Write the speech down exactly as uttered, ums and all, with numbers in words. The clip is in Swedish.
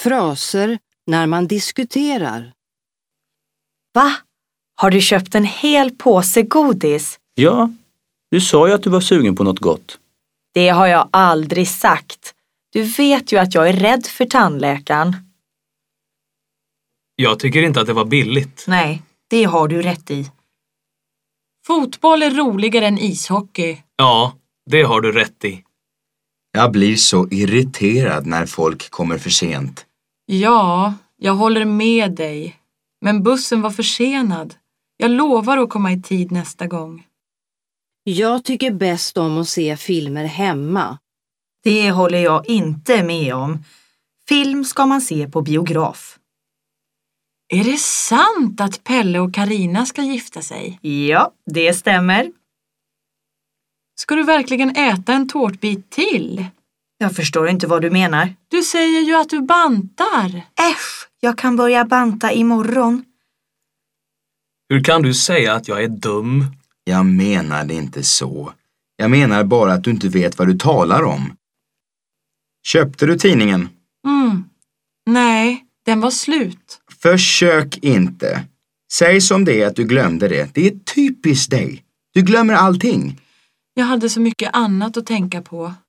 fraser när man diskuterar. Va? Har du köpt en hel påse godis? Ja, du sa ju att du var sugen på något gott. Det har jag aldrig sagt. Du vet ju att jag är rädd för tandläkaren. Jag tycker inte att det var billigt. Nej, det har du rätt i. Fotboll är roligare än ishockey. Ja, det har du rätt i. Jag blir så irriterad när folk kommer för sent. Ja, jag håller med dig. Men bussen var försenad. Jag lovar att komma i tid nästa gång. Jag tycker bäst om att se filmer hemma. Det håller jag inte med om. Film ska man se på biograf. Är det sant att Pelle och Karina ska gifta sig? Ja, det stämmer. Ska du verkligen äta en tårtbit till? Jag förstår inte vad du menar. Du säger ju att du bantar. Äsch, jag kan börja banta imorgon. Hur kan du säga att jag är dum? Jag menade inte så. Jag menar bara att du inte vet vad du talar om. Köpte du tidningen? Mm. Nej, den var slut. Försök inte. Säg som det är att du glömde det. Det är typiskt dig. Du glömmer allting. Jag hade så mycket annat att tänka på.